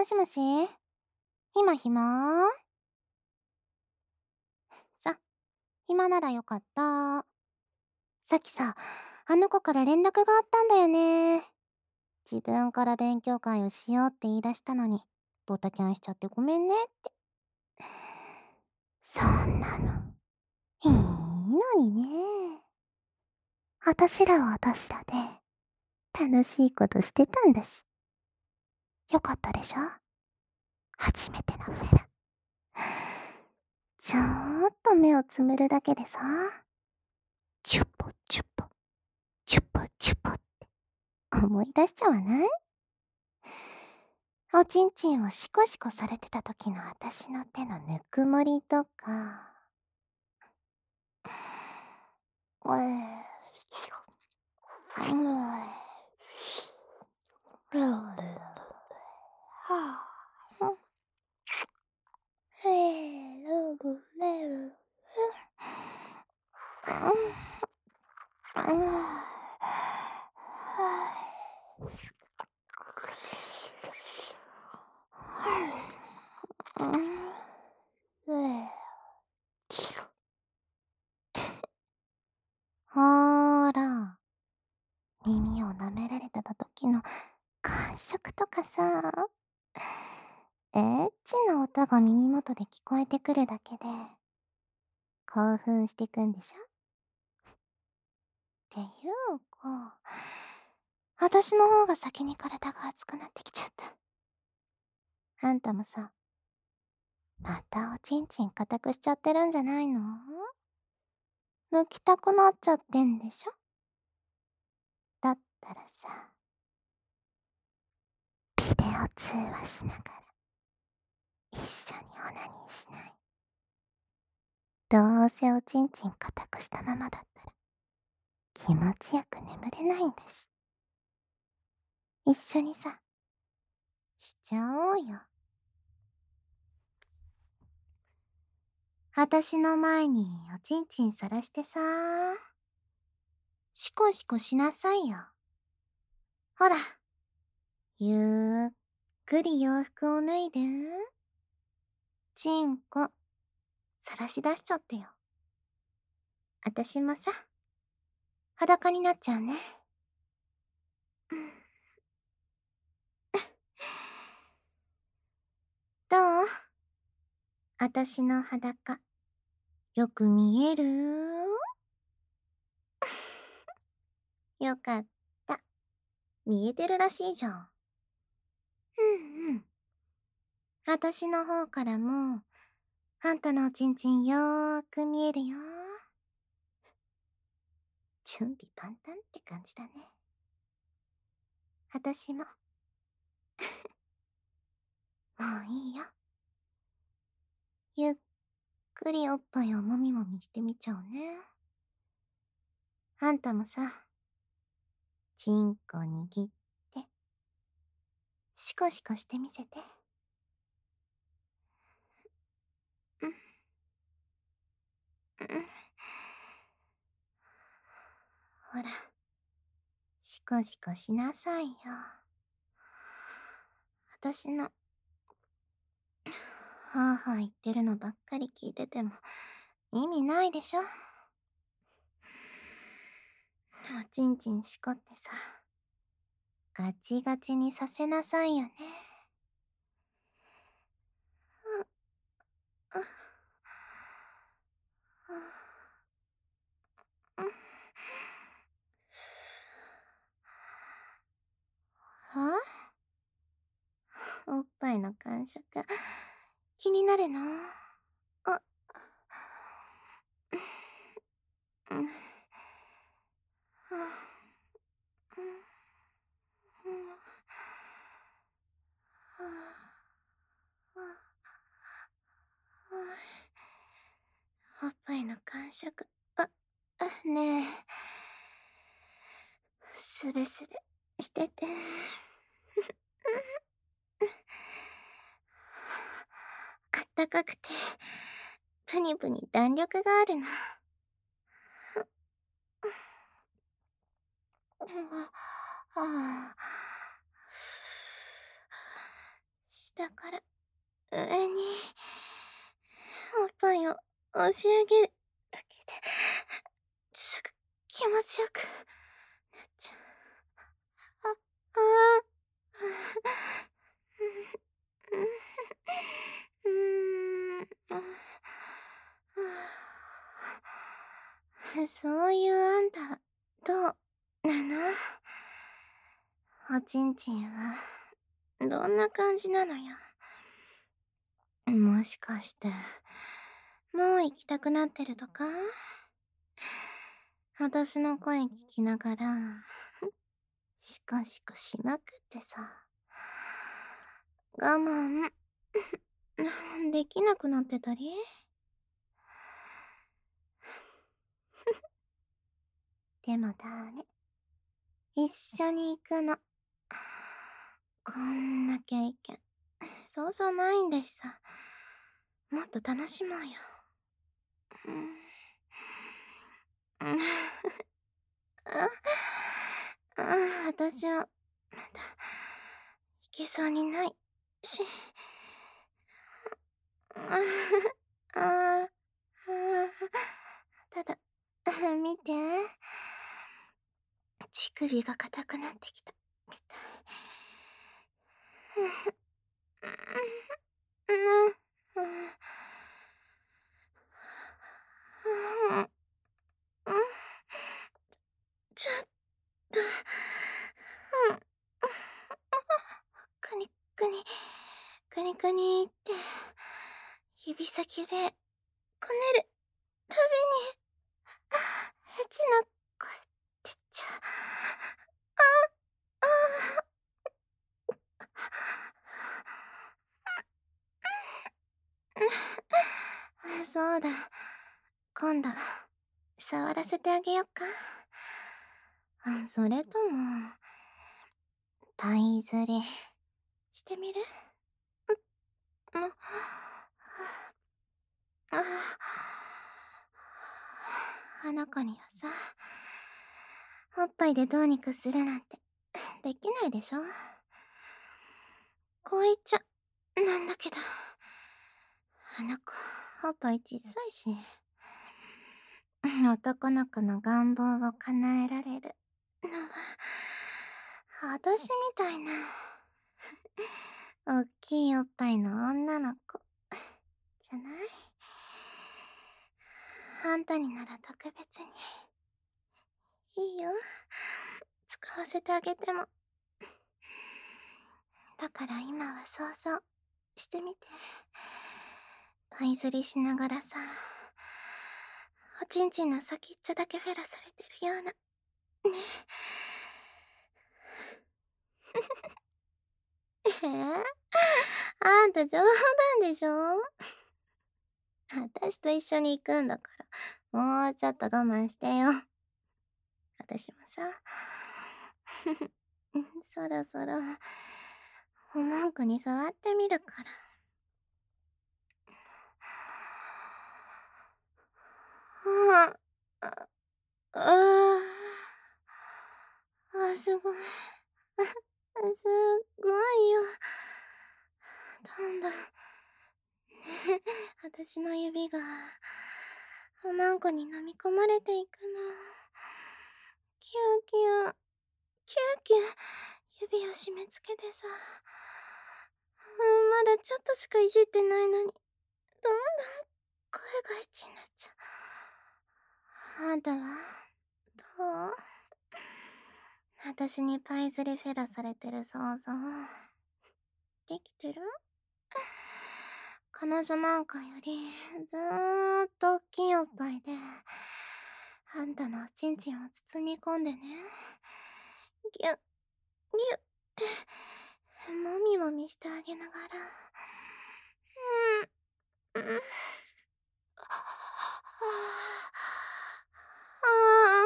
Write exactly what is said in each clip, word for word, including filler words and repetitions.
もしもし、今暇？さ、暇ならよかった。さっきさ、あの子から連絡があったんだよね。自分から勉強会をしようって言い出したのに、ドタキャンしちゃってごめんねって。そんなの、いいのにね。あたしらはあたしらで、楽しいことしてたんだし。よかったでしょ？初めてのフェラ。ちょーっと目をつむるだけでさ、チュッポチュッポ、チュッポチュッポって思い出しちゃわない？おちんちんをシコシコされてた時のあたしの手のぬくもりとか。うえうえはあへるるれるほーら、耳を舐められてた時の感触とかさ、エッチな音が耳元で聞こえてくるだけで、興奮してくんでしょ？っていうか、私の方が先に体が熱くなってきちゃった。あんたもさ、またおちんちん固くしちゃってるんじゃないの？抜きたくなっちゃってんでしょ？だったらさ、ビデオ通話しながら一緒にオナニーしない？どうせおちんちん固くしたままだったら気持ちよく眠れないんだし。一緒にさ、しちゃおうよ。あたしの前におちんちんさらしてさ、シコシコしなさいよ。ほら、ゆっくり洋服を脱いで。チンコ、さらし出しちゃってよ。あたしもさ、裸になっちゃうね。どう？あたしの裸、よく見える？よかった。見えてるらしいじゃん。うんうん。あたしの方からも、あんたのおちんちんよーく見えるよ。準備万端って感じだね。あたしも。もういいよ。ゆっくりおっぱいをもみもみしてみちゃうね。あんたもさ、チンコ握って、シコシコしてみせて。うん、うん。ほら、シコシコしなさいよ。あたしの、はぁはぁ言ってるのばっかり聞いてても、意味ないでしょ。おちんちんしこってさ、ガチガチにさせなさいよね。うん、うん、うん。は？おっぱいの感触、気になるの？あ、うん、うん、うん、おっぱいの感触、あ、あねえ、すべすべしてて。あったかくて、プニプニ弾力があるの。ああ、し下から上におっぱいを押し上げるだけですぐ気持ちよくなっちゃう。あ、ああ。うーん。そういうあんた、どうなの？おちんちんは、どんな感じなのよ。もしかして、もう行きたくなってるとか？私の声聞きながら、シコシコしまくってさ、我慢できなくなってたり？でもダメ。一緒に行くの。こんな経験、そうそうないんだしさ。もっと楽しもうよ。うん。うん。あ、あ、私は、まだ、いけそうにないし。ああ、あただ、見て。乳首が硬くなってきたみたい。うん、うん、うん、ちょっと、うん、くにくに、くにくにって、指先でこねるたびに、エッチな声出ちゃう。あ、ああ。そうだ。今度、触らせてあげよっか。あ、それとも、パイズリしてみる？う、の、ああ。あの子にはさ、おっぱいでどうにかするなんてできないでしょ。こう言っちゃなんだけど、あの子おっぱい小さいし、男の子の願望を叶えられるのは私みたいなおっきいおっぱいの女の子じゃない？あんたになら特別にいいよ、使わせてあげても。だから今は想像してみて。パイ釣りしながらさ、おちんちんの先っちょだけフェラされてるような。ね。えー、あんた冗談でしょ？私と一緒に行くんだから、もうちょっと我慢してよ。私もさ、そろそろ、おもんこに触ってみるから。ああ、ああ、あ、すごい。すっごいよ。どんどん、ね、私の指が、おまんこに飲み込まれていくの。キューキュー、キューキュー、指を締め付けてさ。うん、まだちょっとしかいじってないのに、どんどん声がエッチになっちゃう。あんたは、どう？私にパイズリフェラされてる想像、できてる？彼女なんかより、ずーっと大きいおっぱいで、あんたのおちんちんを包み込んでね、ぎゅっ、ぎゅって、もみもみしてあげながら、うん、うん、ああ、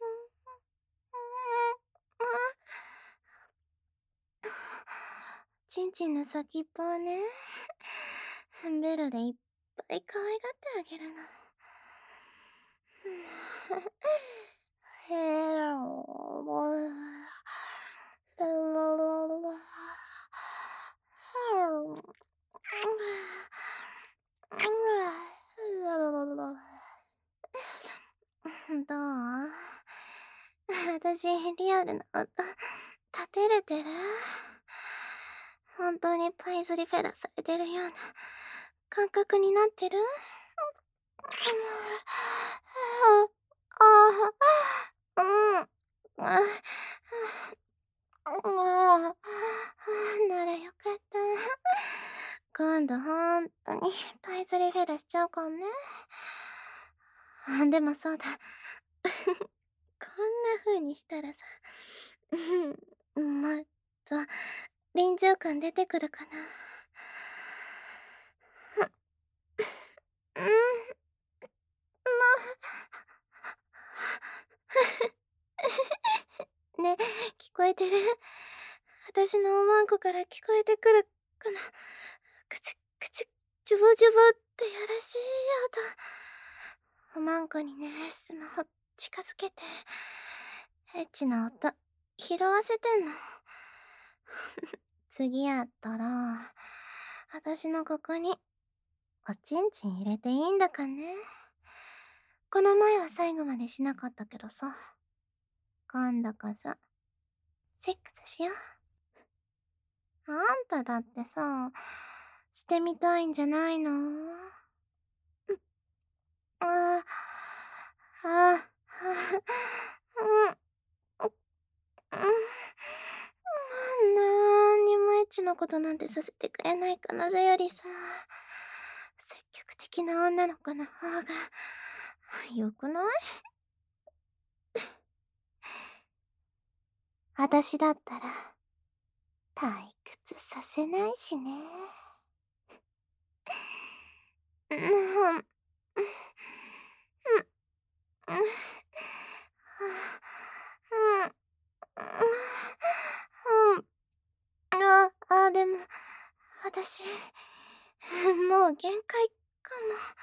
ちんちんの先っぽをね、ベロでいっぱい可愛がってあげるの。ヘロー、ヘロロロ、 私、リアルな音、立てれてる？本当にパイズリフェラされてるような感覚になってる？ああ、うん。ああ、ああ、ならよかった。今度ほんとにパイズリフェラしちゃうかんね。あ、でもそうだ。こんな風にしたらさ、うん、もっと臨場感出てくるかな。うん、もね、聞こえてる？私のおまんこから聞こえてくるかな。くちゅくちゅ、ジュボジュボってやらしい音。おまんこにね、スマホ近づけて、エッチな音拾わせてんの。次やったら、私のここにおちんちん入れていいんだかね。この前は最後までしなかったけどさ。今度こそ、セックスしよう。あんただってさ、してみたいんじゃないの？ああ、ああ、うん、うん、なんにもエッチなことなんてさせてくれない彼女よりさ、積極的な女の子の方が、よくない？私だったら、退屈させないしね。うん、うん、うん、うん、うん、あ、あ、でも、私、もう限界か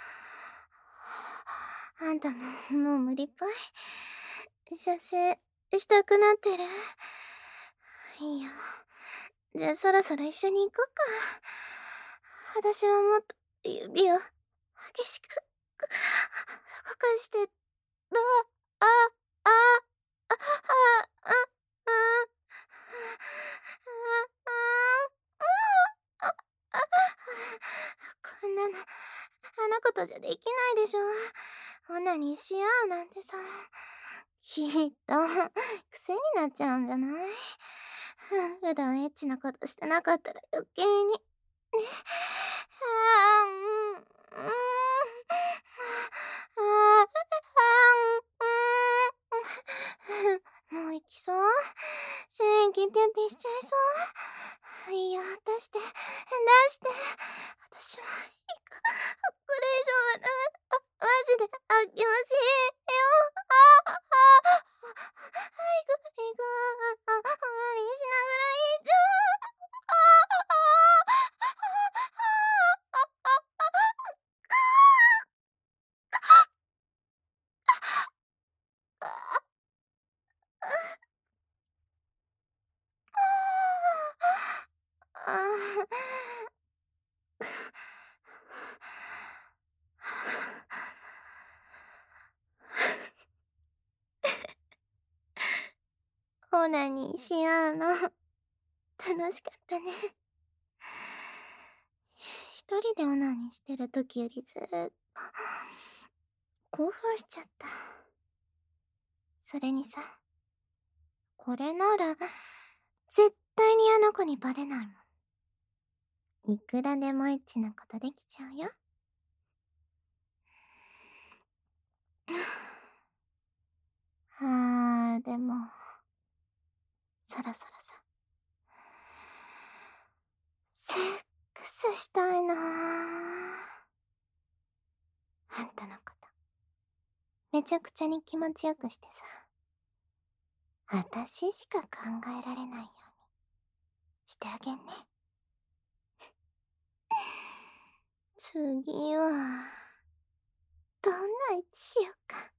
も。あんたも、もう無理っぽい。射精したくなってる？いいよ。じゃあそろそろ一緒に行こうか。私はもっと指を激しく動かして、どう、あ、あ、あ、あ、あ、あ、あ、あ、あ、あ、こんなの、あの子とじゃできないでしょ。オナニーし合うなんてさ、きっと、癖になっちゃうんじゃない？普段エッチなことしてなかったら余計に。ね。あー、うん、うん、あー、うん、もう行きそう？線気ピュンピュンしちゃいそう？いいよ、出して、出して。私は、いか、これ以上はダメ。あ、マジで、あ、気持ちいいよ。あ、あ、あ、あ、いく、いく、あ、あ、何しながらいいじゃん。あ、あ、あ、あ、あ、あ、あ、オナニーし合うの、楽しかったね。一人でオナニーしてる時よりずーっと、興奮しちゃった。それにさ、これなら、絶対にあの子にバレないもん。いくらでもエッチなことできちゃうよ。あー、でも、そろそろさ、セックスしたいなー。あんたのこと、めちゃくちゃに気持ちよくしてさ、あたししか考えられないようにしてあげんね。次は、どんなエッチしようか。